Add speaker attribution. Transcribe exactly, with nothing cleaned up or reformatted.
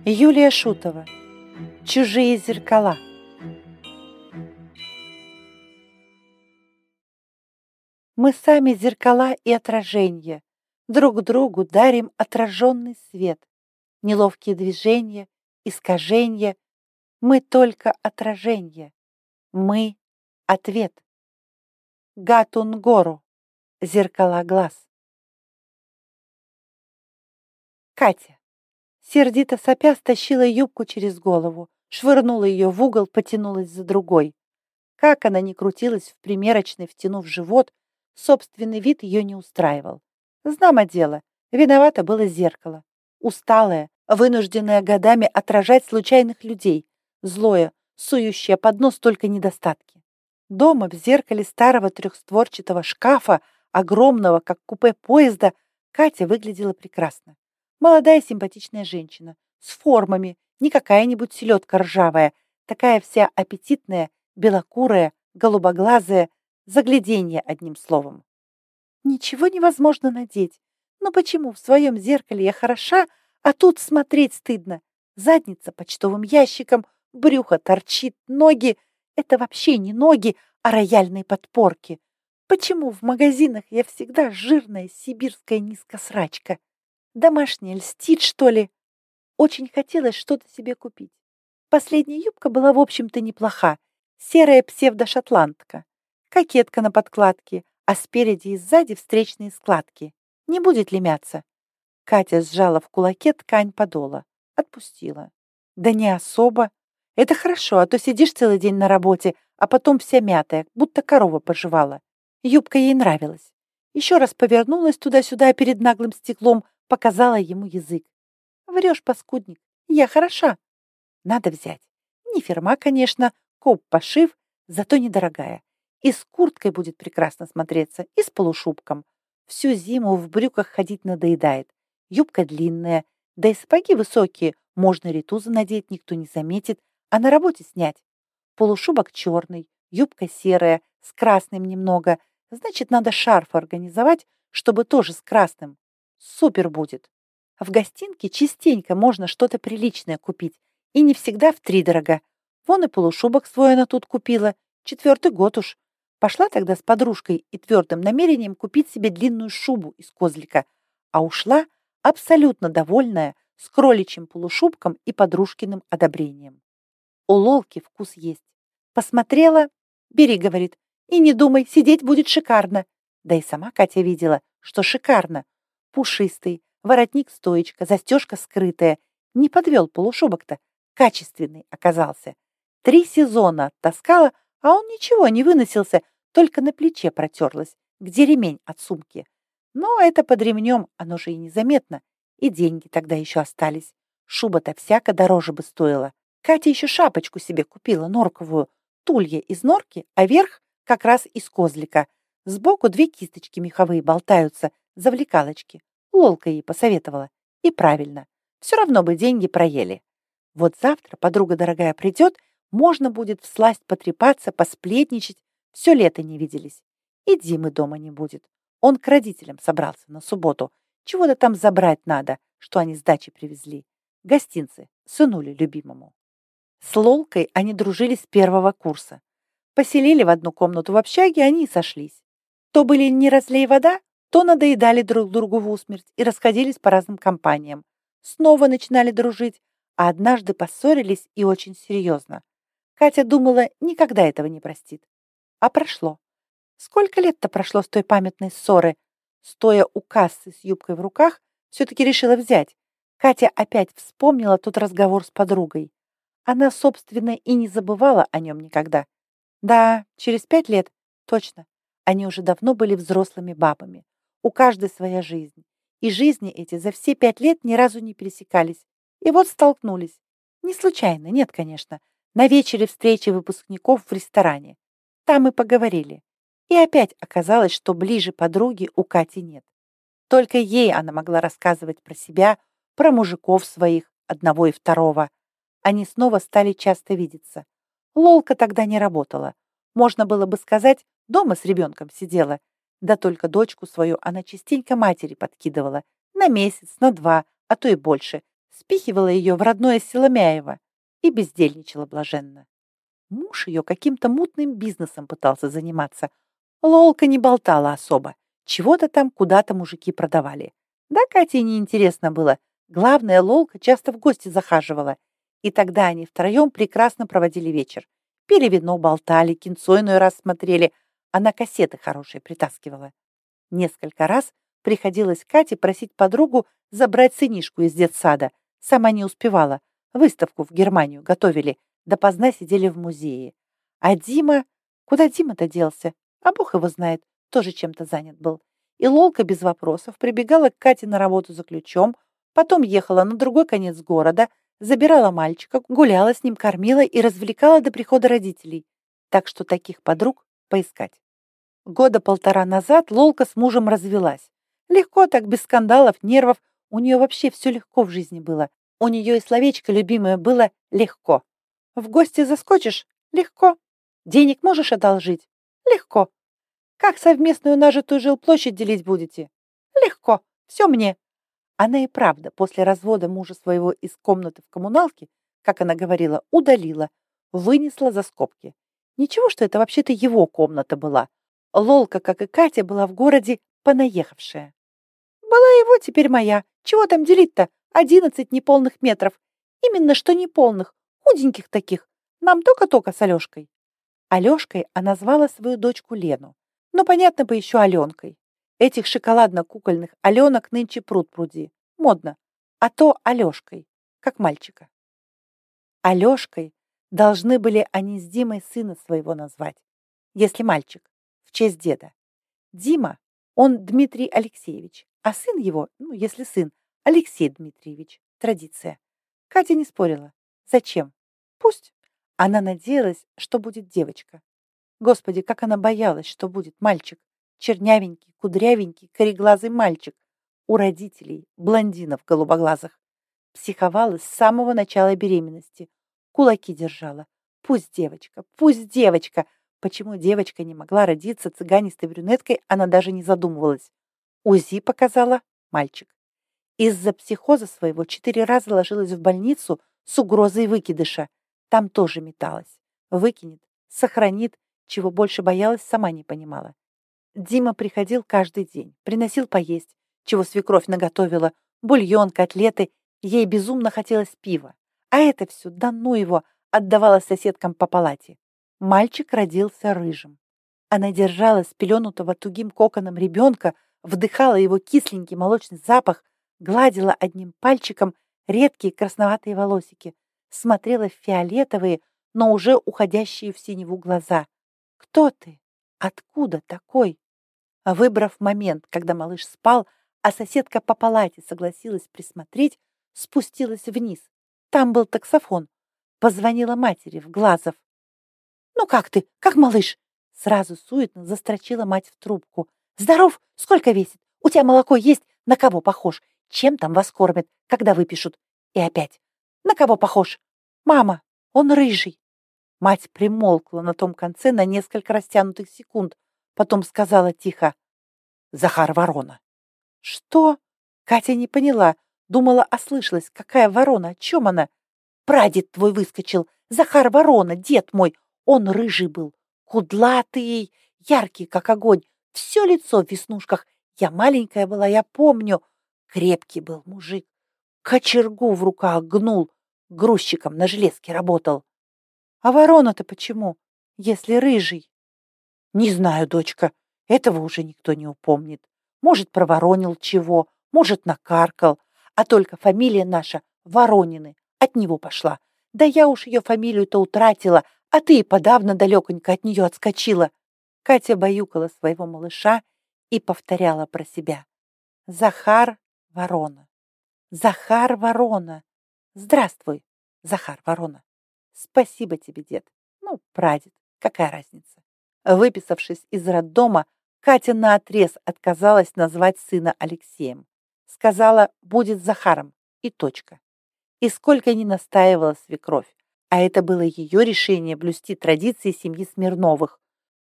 Speaker 1: Юлия Шутова. Чужие зеркала. Мы сами зеркала и отражения, друг другу дарим отраженный свет. Неловкие движения, искажения, мы только отражение. Мы — ответ. Гатунгору. Зеркала глаз. Катя. Сердито сопя стащила юбку через голову, швырнула ее в угол, потянулась за другой. Как она ни крутилась в примерочной, втянув живот, собственный вид ее не устраивал. Знамо дело, виновато было зеркало. Усталое, вынужденное годами отражать случайных людей, злое, сующее под нос только недостатки. Дома в зеркале старого трехстворчатого шкафа, огромного, как купе поезда, Катя выглядела прекрасно. Молодая симпатичная женщина, с формами, не какая-нибудь селедка ржавая, такая вся аппетитная, белокурая, голубоглазая, загляденье одним словом. Ничего невозможно надеть. Но почему в своем зеркале я хороша, а тут смотреть стыдно? Задница почтовым ящиком, брюхо торчит, ноги — это вообще не ноги, а рояльные подпорки. Почему в магазинах я всегда жирная сибирская низкосрачка? Домашняя льстит, что ли? Очень хотелось что-то себе купить. Последняя юбка была, в общем-то, неплоха. Серая псевдошотландка. Кокетка на подкладке, а спереди и сзади встречные складки. Не будет ли мяться? Катя сжала в кулаке ткань подола. Отпустила. Да не особо. Это хорошо, а то сидишь целый день на работе, а потом вся мятая, будто корова пожевала. Юбка ей нравилась. Еще раз повернулась туда-сюда перед наглым стеклом, показала ему язык. Врешь, паскудник, я хороша. Надо взять. Не фирма, конечно, коп-пошив, зато недорогая. И с курткой будет прекрасно смотреться, и с полушубком. Всю зиму в брюках ходить надоедает. Юбка длинная, да и сапоги высокие, можно ритузы надеть, никто не заметит, а на работе снять. Полушубок черный, юбка серая, с красным немного. Значит, надо шарф организовать, чтобы тоже с красным. Супер будет. В гостинке частенько можно что-то приличное купить, и не всегда втридорога. Вон и полушубок свой она тут купила, четвертый год уж. Пошла тогда с подружкой и твердым намерением купить себе длинную шубу из козлика, а ушла абсолютно довольная, с кроличьим полушубком и подружкиным одобрением. У Лолки вкус есть. Посмотрела, бери, говорит, и не думай, сидеть будет шикарно. Да и сама Катя видела, что шикарно. Пушистый, воротник-стоечка, застежка скрытая. Не подвел полушубок-то, качественный оказался. Три сезона оттаскала, а он ничего не выносился, только на плече протерлась, где ремень от сумки. Но это под ремнем, оно же и незаметно. И деньги тогда еще остались. Шуба-то всяко дороже бы стоила. Катя еще шапочку себе купила, норковую. Тулья из норки, а верх как раз из козлика. Сбоку две кисточки меховые болтаются, завлекалочки. Лолка ей посоветовала. И правильно. Все равно бы деньги проели. Вот завтра подруга дорогая придет, можно будет всласть потрепаться, посплетничать. Все лето не виделись. И Димы дома не будет. Он к родителям собрался на субботу. Чего-то там забрать надо, что они с дачи привезли. Гостинцы сынули любимому. С Лолкой они дружили с первого курса. Поселили в одну комнату в общаге, они и сошлись. То были не разлей вода, то надоедали друг другу в усмерть и расходились по разным компаниям. Снова начинали дружить, а однажды поссорились и очень серьезно. Катя думала, никогда этого не простит. А прошло. Сколько лет-то прошло с той памятной ссоры? Стоя у кассы с юбкой в руках, все-таки решила взять. Катя опять вспомнила тот разговор с подругой. Она, собственно, и не забывала о нем никогда. Да, через пять лет, точно. Они уже давно были взрослыми бабами. У каждой своя жизнь. И жизни эти за все пять лет ни разу не пересекались. И вот столкнулись. Не случайно, нет, конечно. На вечере встречи выпускников в ресторане. Там и поговорили. И опять оказалось, что ближе подруги у Кати нет. Только ей она могла рассказывать про себя, про мужиков своих, одного и второго. Они снова стали часто видеться. Лолка тогда не работала. Можно было бы сказать, дома с ребенком сидела. Да только дочку свою она частенько матери подкидывала. На месяц, на два, а то и больше. спихивала ее в родное Селомяево и бездельничала блаженно. Муж ее каким-то мутным бизнесом пытался заниматься. Лолка не болтала особо. Чего-то там куда-то мужики продавали. Да Кате неинтересно было. Главное, Лолка часто в гости захаживала. И тогда они втроем прекрасно проводили вечер. Пили вино, болтали, кинцо иной раз смотрели. Она кассеты хорошие притаскивала. Несколько раз приходилось Кате просить подругу забрать сынишку из детсада. Сама не успевала. Выставку в Германию готовили. Допоздна сидели в музее. А Дима... Куда Дима-то делся? А бог его знает. Тоже чем-то занят был. И Лолка без вопросов прибегала к Кате на работу за ключом, потом ехала на другой конец города, забирала мальчика, гуляла с ним, кормила и развлекала до прихода родителей. Так что таких подруг поискать. Года полтора назад Лолка с мужем развелась. Легко так, без скандалов, нервов. У нее вообще все легко в жизни было. У нее и словечко любимое было «легко». В гости заскочишь? Легко. Денег можешь одолжить? Легко. Как совместную нажитую жилплощадь делить будете? Легко. Все мне. Она и правда после развода мужа своего из комнаты в коммуналке, как она говорила, удалила, вынесла за скобки. Ничего, что это вообще-то его комната была. Лолка, как и Катя, была в городе понаехавшая. Была его, теперь моя. Чего там делить-то? Одиннадцать неполных метров. Именно что неполных, худеньких таких. Нам только-только с Алешкой. Алешкой она звала свою дочку Лену. Но, понятно бы, еще Аленкой. Этих шоколадно-кукольных Аленок нынче пруд-пруди. Модно. А то Алешкой, как мальчика. Алешкой должны были они с Димой сына своего назвать, если мальчик, в честь деда. Дима, он Дмитрий Алексеевич, а сын его, ну, если сын, Алексей Дмитриевич. Традиция. Катя не спорила. Зачем? Пусть. Она надеялась, что будет девочка. Господи, как она боялась, что будет мальчик. Чернявенький, кудрявенький, кореглазый мальчик. У родителей, блондинов голубоглазых. Психовала с самого начала беременности. Кулаки держала. Пусть девочка, пусть девочка. Почему девочка не могла родиться цыганистой брюнеткой, она даже не задумывалась. УЗИ показала мальчик. Из-за психоза своего четыре раза ложилась в больницу с угрозой выкидыша. Там тоже металась. Выкинет, сохранит, чего больше боялась, сама не понимала. Дима приходил каждый день, приносил поесть, чего свекровь наготовила, бульон, котлеты. Ей безумно хотелось пива. А это все, да ну его, отдавала соседкам по палате. Мальчик родился рыжим. Она держала спеленутого тугим коконом ребенка, вдыхала его кисленький молочный запах, гладила одним пальчиком редкие красноватые волосики, смотрела в фиолетовые, но уже уходящие в синеву глаза. «Кто ты? Откуда такой?» Выбрав момент, когда малыш спал, а соседка по палате согласилась присмотреть, спустилась вниз. Там был таксофон. Позвонила матери в Глазов. «Ну как ты? Как малыш?» Сразу суетно застрочила мать в трубку. «Здоров? Сколько весит? У тебя молоко есть? На кого похож? Чем там вас кормят, когда выпишут?» И опять. «На кого похож?» «Мама, он рыжий». Мать примолкла на том конце на несколько растянутых секунд. Потом сказала тихо: «Захар Ворона». «Что?» Катя не поняла. Думала, ослышалась. Какая ворона? О чем она? «Прадед твой выскочил. Захар Ворона, дед мой. Он рыжий был. Кудлатый, яркий, как огонь. Все лицо в веснушках. Я маленькая была, я помню. Крепкий был мужик. Кочергу в руках гнул. Грузчиком на железке работал». «А ворона-то почему, если рыжий?» «Не знаю, дочка. Этого уже никто не упомнит. Может, проворонил чего, может, накаркал. А только фамилия наша Воронины от него пошла. Да я уж ее фамилию-то утратила, а ты и подавно далеконько от нее отскочила». Катя баюкала своего малыша и повторяла про себя: «Захар Ворона, Захар Ворона. Здравствуй, Захар Ворона. Спасибо тебе, дед. Ну, прадед, какая разница». Выписавшись из роддома, Катя наотрез отказалась назвать сына Алексеем. Сказала, будет Захаром, и точка. И сколько ни настаивала свекровь, а это было ее решение блюсти традиции семьи Смирновых,